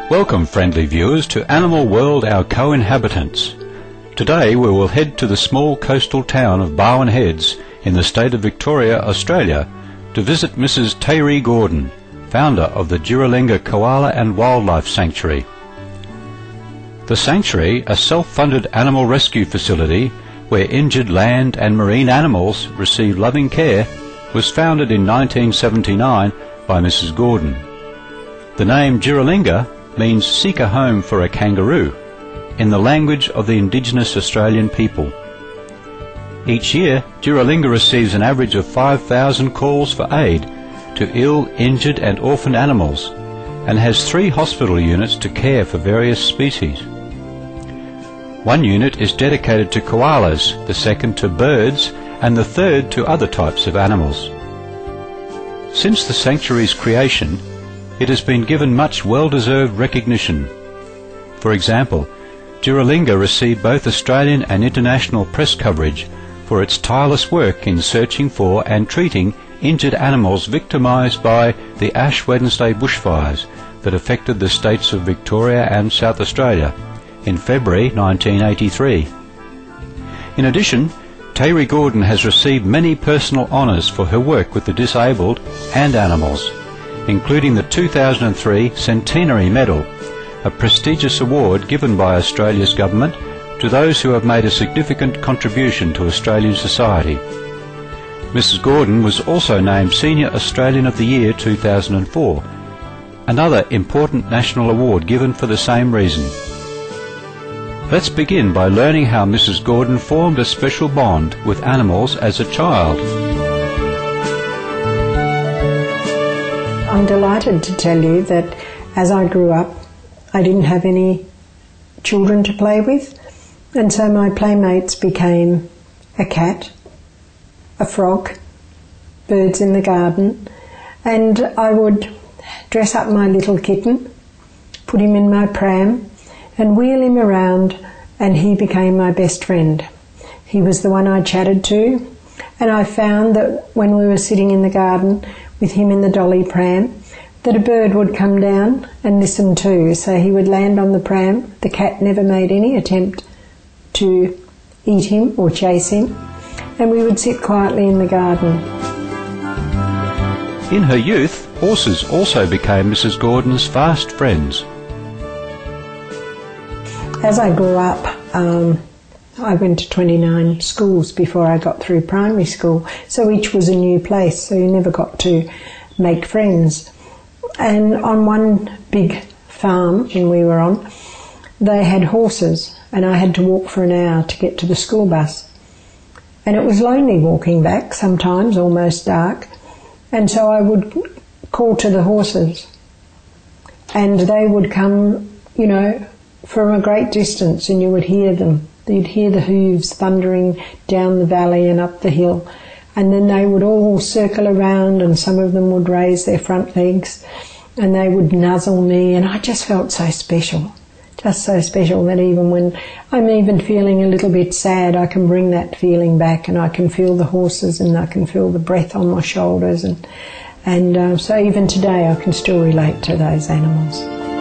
Welcome, friendly viewers, to Animal World, our co-inhabitants. Today we will head to the small coastal town of Barwon Heads in the state of Victoria, Australia, to visit Mrs. Tayrie Gordon, founder of the Jiralinga Koala and Wildlife Sanctuary. The sanctuary, a self-funded animal rescue facility where injured land and marine animals receive loving care, was founded in 1979 by Mrs. Gordon. The name Jiralinga means seek a home for a kangaroo in the language of the indigenous Australian people. Each year, Jiralinga receives an average of 5,000 calls for aid to ill, injured and orphaned animals, and has 3 hospital units to care for various species. One unit is dedicated to koalas, the second to birds, and the third to other types of animals. Since the sanctuary's creation, it has been given much well-deserved recognition. For example, Jiralinga received both Australian and international press coverage for its tireless work in searching for and treating injured animals victimised by the Ash Wednesday bushfires that affected the states of Victoria and South Australia in February 1983. In addition, Tayrie Gordon has received many personal honours for her work with the disabled and animals, including the 2003 Centenary Medal, a prestigious award given by Australia's government to those who have made a significant contribution to Australian society. Mrs. Gordon was also named Senior Australian of the Year 2004, another important national award given for the same reason. Let's begin by learning how Mrs. Gordon formed a special bond with animals as a child. I'm delighted to tell you that as I grew up, I didn't have any children to play with, and so my playmates became a cat, a frog, birds in the garden, and I would dress up my little kitten, put him in my pram, and wheel him around, and he became my best friend. He was the one I chatted to, and I found that when we were sitting in the garden with him in the dolly pram, that a bird would come down and listen too. So he would land on the pram. The cat never made any attempt to eat him or chase him, and we would sit quietly in the garden. In her youth, horses also became Mrs. Gordon's fast friends. As I grew up, I went to 29 schools before I got through primary school, so each was a new place, so you never got to make friends. And on one big farm we were on, they had horses, and I had to walk for an hour to get to the school bus. And it was lonely walking back, sometimes almost dark, and so I would call to the horses, and they would come, from a great distance, and you would hear them. You'd hear the hooves thundering down the valley and up the hill, and then they would all circle around, and some of them would raise their front legs and they would nuzzle me, and I just felt so special, just so special that even when I'm even feeling a little bit sad, I can bring that feeling back, and I can feel the horses and I can feel the breath on my shoulders, and so even today I can still relate to those animals.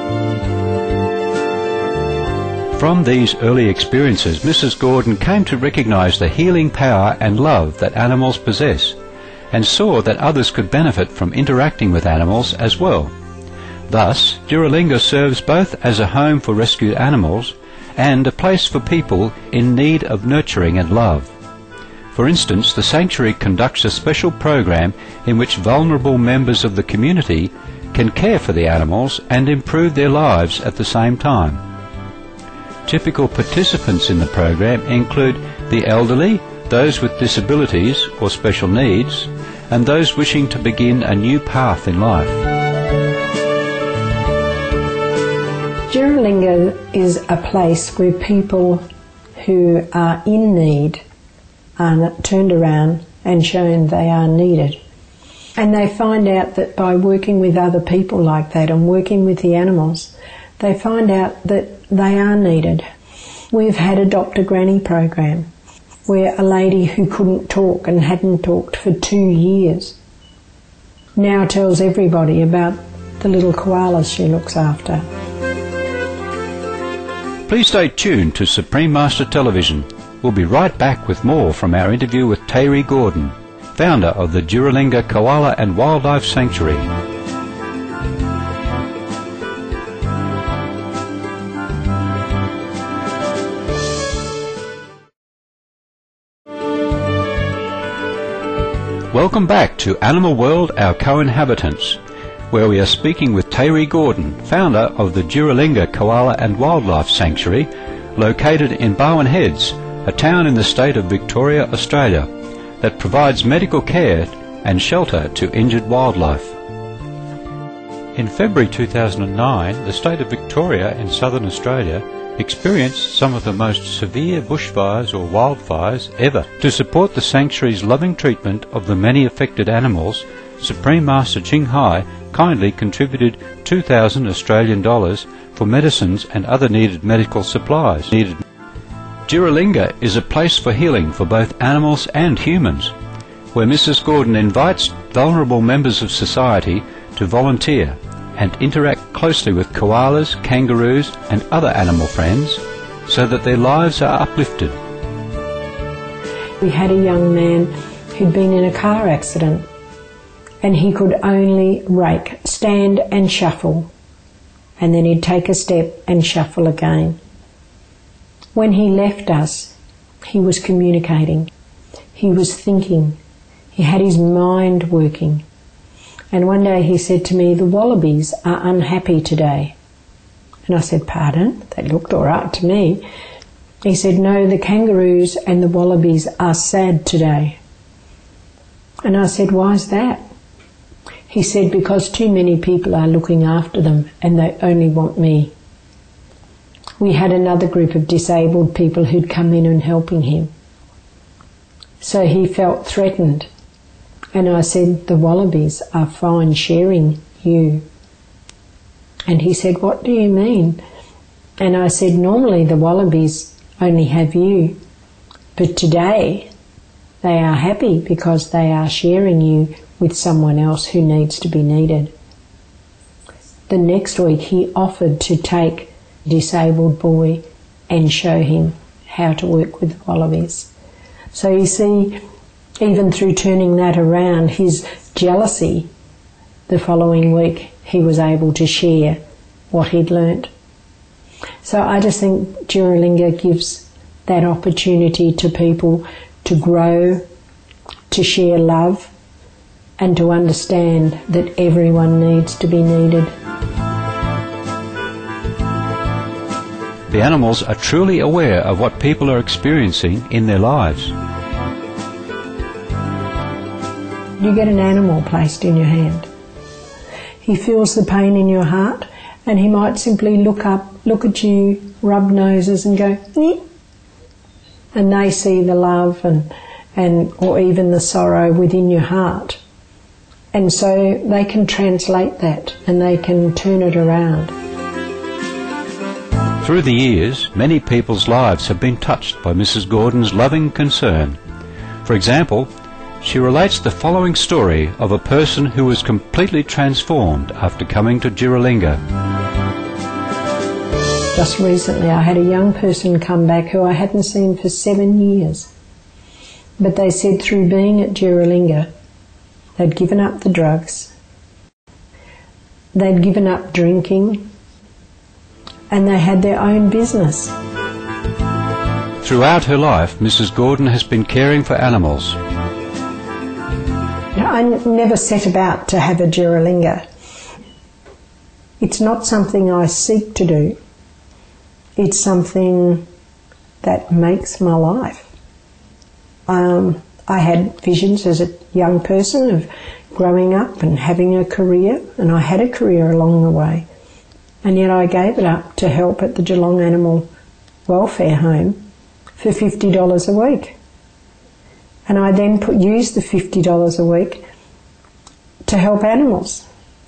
From these early experiences, Mrs. Gordon came to recognise the healing power and love that animals possess, and saw that others could benefit from interacting with animals as well. Thus, Jiralinga serves both as a home for rescued animals and a place for people in need of nurturing and love. For instance, the sanctuary conducts a special program in which vulnerable members of the community can care for the animals and improve their lives at the same time. Typical participants in the program include the elderly, those with disabilities or special needs, and those wishing to begin a new path in life. Jiralinga is a place where people who are in need are turned around and shown they are needed. And they find out that by working with other people like that and working with the animals, they find out that they are needed. We've had a Dr. Granny program where a lady who couldn't talk and hadn't talked for 2 years now tells everybody about the little koalas she looks after. Please stay tuned to Supreme Master Television. We'll be right back with more from our interview with Terry Gordon, founder of the Juralinga Koala and Wildlife Sanctuary. Welcome back to Animal World, Our Co-Inhabitants, where we are speaking with Terry Gordon, founder of the Juralinga Koala and Wildlife Sanctuary, located in Barwon Heads, a town in the state of Victoria, Australia, that provides medical care and shelter to injured wildlife. In February 2009, the state of Victoria in southern Australia experienced some of the most severe bushfires or wildfires ever. To support the sanctuary's loving treatment of the many affected animals, Supreme Master Ching Hai kindly contributed 2,000 Australian dollars for medicines and other needed medical supplies. Juralinga is a place for healing for both animals and humans, where Mrs. Gordon invites vulnerable members of society to volunteer and interact closely with koalas, kangaroos and other animal friends so that their lives are uplifted. We had a young man who'd been in a car accident and he could only rake, stand and shuffle, and then he'd take a step and shuffle again. When he left us, he was communicating, he was thinking, he had his mind working. And one day he said to me, "The wallabies are unhappy today." And I said, "Pardon?" They looked all right to me. He said, "No, the kangaroos and the wallabies are sad today." And I said, "Why is that?" He said, "Because too many people are looking after them and they only want me." We had another group of disabled people who'd come in and helping him. So he felt threatened. And I said, "The wallabies are fine sharing you." And he said, "What do you mean?" And I said, "Normally the wallabies only have you, but today they are happy because they are sharing you with someone else who needs to be needed." The next week he offered to take a disabled boy and show him how to work with the wallabies. So you see, even through turning that around, his jealousy, the following week he was able to share what he'd learnt. So I just think Juralinga gives that opportunity to people to grow, to share love, and to understand that everyone needs to be needed. The animals are truly aware of what people are experiencing in their lives. You get an animal placed in your hand. He feels the pain in your heart and he might simply look up, look at you, rub noses and go, "Nyeh." And they see the love and or even the sorrow within your heart. And so they can translate that and they can turn it around. Through the years, many people's lives have been touched by Mrs. Gordon's loving concern. For example, she relates the following story of a person who was completely transformed after coming to Juralinga. Just recently I had a young person come back who I hadn't seen for 7 years. But they said through being at Juralinga, they'd given up the drugs, they'd given up drinking, and they had their own business. Throughout her life, Mrs. Gordon has been caring for animals. I never set about to have a Juralinga. It's not something I seek to do. It's something that makes my life. I had visions as a young person of growing up and having a career, and I had a career along the way. And yet I gave it up to help at the Geelong Animal Welfare Home for $50 a week. And I then used the $50 a week to help animals.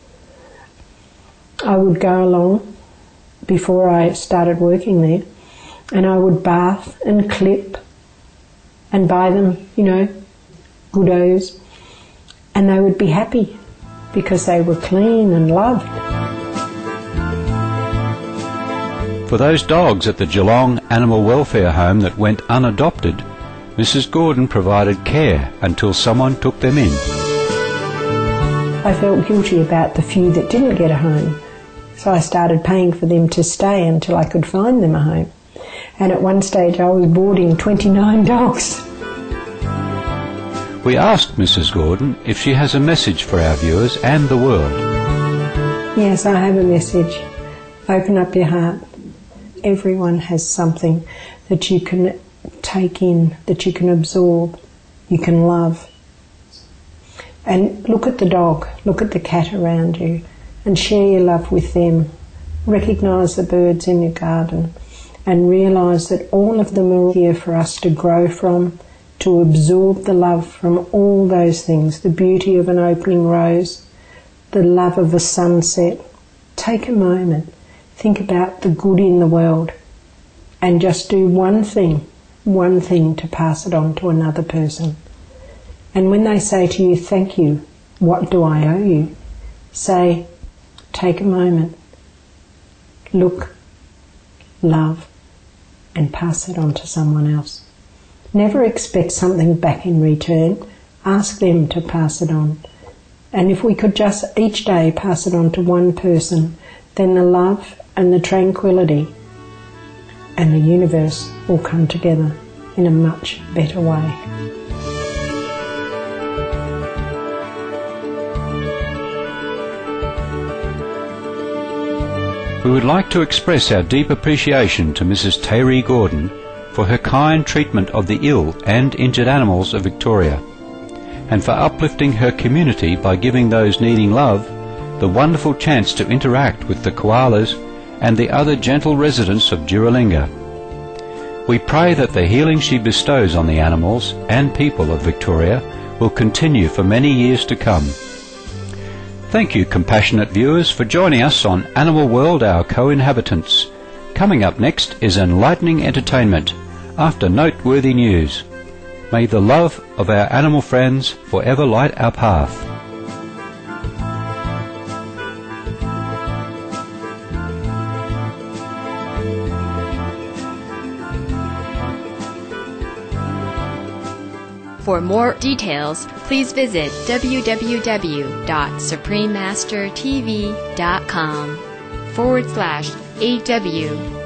I would go along before I started working there and I would bath and clip and buy them, goodos, and they would be happy because they were clean and loved. For those dogs at the Geelong Animal Welfare Home that went unadopted, Mrs. Gordon provided care until someone took them in. I felt guilty about the few that didn't get a home, so I started paying for them to stay until I could find them a home. And at one stage I was boarding 29 dogs. We asked Mrs. Gordon if she has a message for our viewers and the world. Yes, I have a message. Open up your heart. Everyone has something that you can take in, that you can absorb, you can love. And look at the dog, look at the cat around you, and share your love with them. Recognise the birds in your garden, and realise that all of them are here for us to grow from, to absorb the love from all those things, the beauty of an opening rose, the love of a sunset. Take a moment, think about the good in the world, and just do one thing to pass it on to another person. And when they say to you, thank you, what do I owe you? Say, take a moment, look, love, and pass it on to someone else. Never expect something back in return. Ask them to pass it on. And if we could just each day pass it on to one person, then the love and the tranquility and the universe will come together in a much better way. We would like to express our deep appreciation to Mrs. Tayri Gordon for her kind treatment of the ill and injured animals of Victoria, and for uplifting her community by giving those needing love the wonderful chance to interact with the koalas and the other gentle residents of Duralinga. We pray that the healing she bestows on the animals and people of Victoria will continue for many years to come. Thank you, compassionate viewers, for joining us on Animal World, Our Co-Inhabitants. Coming up next is enlightening entertainment after noteworthy news. May the love of our animal friends forever light our path. For more details, please visit www.suprememastertv.com/AW